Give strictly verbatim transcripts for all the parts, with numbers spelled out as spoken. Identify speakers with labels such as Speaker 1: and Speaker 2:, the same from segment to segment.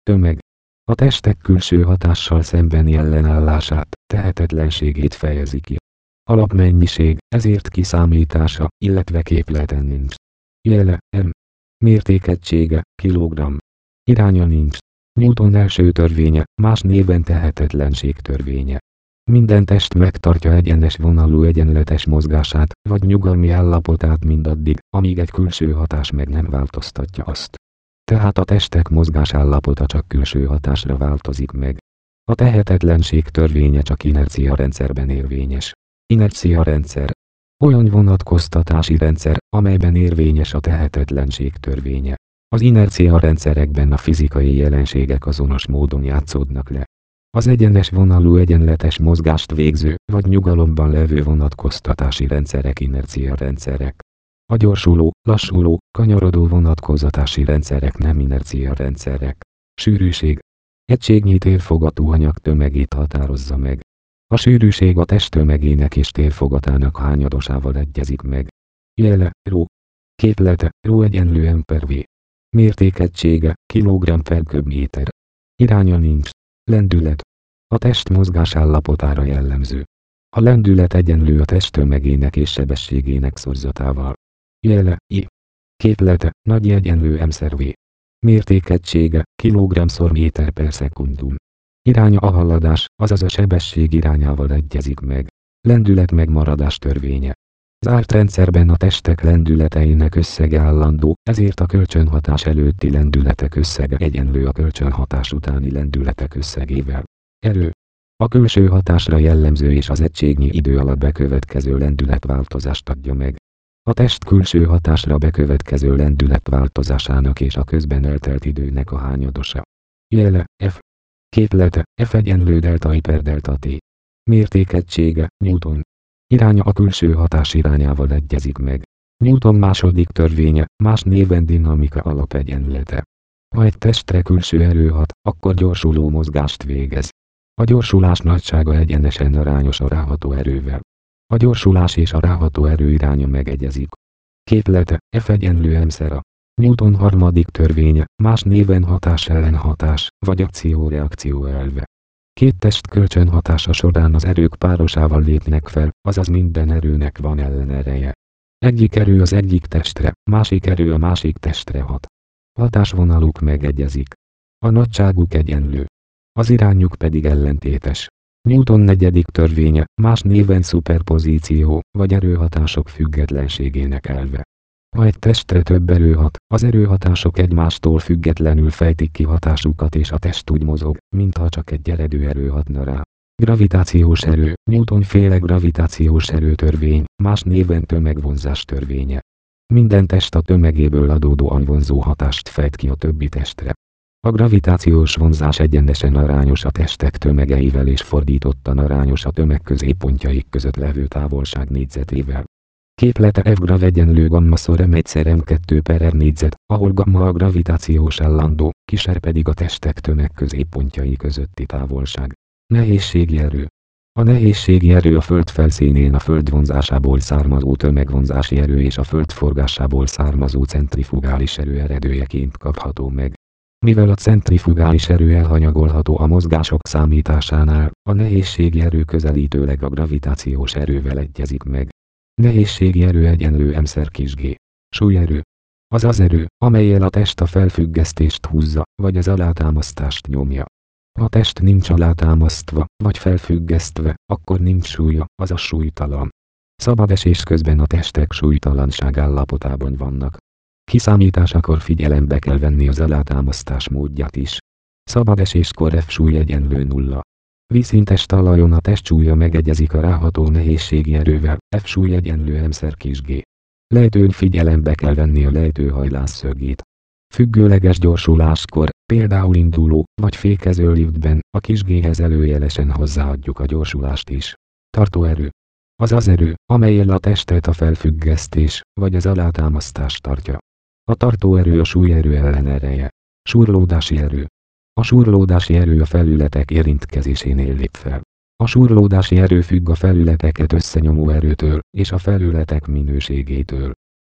Speaker 1: Tömeg. A testek külső hatással szembeni ellenállását, tehetetlenségét fejezi ki. Alapmennyiség, ezért kiszámítása, illetve képleten nincs. Jele, m. Mértékegysége, kilogramm. Iránya nincs. Newton első törvénye, más néven tehetetlenség törvénye. Minden test megtartja egyenes vonalú egyenletes mozgását, vagy nyugalmi állapotát mindaddig, amíg egy külső hatás meg nem változtatja azt. Tehát a testek mozgásállapota csak külső hatásra változik meg. A tehetetlenség törvénye csak inercia rendszerben érvényes. Inercia rendszer. Olyan vonatkoztatási rendszer, amelyben érvényes a tehetetlenség törvénye. Az inercia rendszerekben a fizikai jelenségek azonos módon játszódnak le. Az egyenes vonalú egyenletes mozgást végző, vagy nyugalomban levő vonatkoztatási rendszerek inercia rendszerek. A gyorsuló, lassuló, kanyarodó vonatkozatási rendszerek nem inercia rendszerek. Sűrűség. Egységnyi térfogatú anyag tömegét határozza meg. A sűrűség a test tömegének és térfogatának hányadosával egyezik meg. Jele, rho. Képlete, rho egyenlő m per v. Mértékegysége, kilogramm per köbméter. Iránya nincs. Lendület. A test mozgásállapotára jellemző. A lendület egyenlő a test tömegének és sebességének szorzatával. Jele, i. Képlete, nagy egyenlő m szer v. Mértékegysége, kilogramm méter per szekundum. Iránya a haladás, azaz a sebesség irányával egyezik meg. Lendület megmaradás törvénye. Zárt rendszerben a testek lendületeinek összege állandó, ezért a kölcsönhatás előtti lendületek összege egyenlő a kölcsönhatás utáni lendületek összegével. Erő. A külső hatásra jellemző és az egységnyi idő alatt bekövetkező lendületváltozást adja meg. A test külső hatásra bekövetkező lendület változásának és a közben eltelt időnek a hányadosa. Jele, f. Képlete, f egyenlő delta I per delta t. Mértékegysége, Newton. Iránya a külső hatás irányával egyezik meg. Newton második törvénye, más néven dinamika alapegyenlete. Ha egy testre külső erő hat, akkor gyorsuló mozgást végez. A gyorsulás nagysága egyenesen arányos a ráható erővel. A gyorsulás és a ráható erő iránya megegyezik. Képlete, f egyenlő m szer a. Newton harmadik törvénye, más néven hatás-ellenhatás, vagy akció-reakció elve. Két test kölcsönhatása során az erők párosával lépnek fel, azaz minden erőnek van ellenereje. Egyik erő az egyik testre, másik erő a másik testre hat. Hatásvonaluk megegyezik. A nagyságuk egyenlő. Az irányuk pedig ellentétes. Newton negyedik törvénye, más néven szuperpozíció, vagy erőhatások függetlenségének elve. Ha egy testre több erő hat, az erőhatások egymástól függetlenül fejtik ki hatásukat és a test úgy mozog, mintha csak egy eredő erő hatna rá. Gravitációs erő, Newton-féle gravitációs erőtörvény, más néven tömegvonzás törvénye. Minden test a tömegéből adódóan vonzó hatást fejt ki a többi testre. A gravitációs vonzás egyenesen arányos a testek tömegeivel és fordítottan arányos a tömeg középpontjaik között levő távolság négyzetével. Képlete F grav egyenlő gamma szor m egyszer m kettő per r négyzet, ahol gamma a gravitációs állandó, kis r pedig a testek tömeg középpontjai közötti távolság. Nehézségi erő. A nehézségi erő a Föld felszínén a Föld vonzásából származó tömegvonzási erő és a Föld forgásából származó centrifugális erő eredőjeként kapható meg. Mivel a centrifugális erő elhanyagolható a mozgások számításánál, a nehézségi erő közelítőleg a gravitációs erővel egyezik meg. Nehézségi erő egyenlő m szer kis g. Súlyerő. Az az erő, amellyel a test a felfüggesztést húzza, vagy az alátámasztást nyomja. Ha a test nincs alátámasztva, vagy felfüggesztve, akkor nincs súlya, azaz súlytalan. Szabad esés közben a testek súlytalanság állapotában vannak. Kiszámításakor figyelembe kell venni az alátámasztás módját is. Szabad eséskor F súly egyenlő nulla. Vízszintes talajon a test súlya megegyezik a ráható nehézségi erővel, F súly egyenlő m szer kis g. Lejtőn figyelembe kell venni a lejtő hajlásszögét. Függőleges gyorsuláskor, például induló vagy fékező liftben, a kis g-hez előjelesen hozzáadjuk a gyorsulást is. Tartóerő. Az az erő, amellyel a testet a felfüggesztés, vagy az alátámasztás tartja. A tartóerő a súlyerő ellenereje. Súrlódási erő. A súrlódási erő a felületek érintkezésénél lép fel. A súrlódási erő függ a felületeket összenyomó erőtől, és a felületek minőségétől.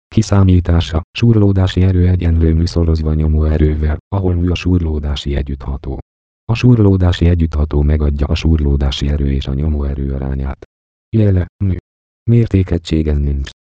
Speaker 1: Kiszámítása, súrlódási erő egyenlő mű szorozva nyomóerővel, ahol mű a súrlódási együttható. A súrlódási együttható megadja a súrlódási erő és a nyomóerő arányát. Jele, mű. Mértékegységen nincs.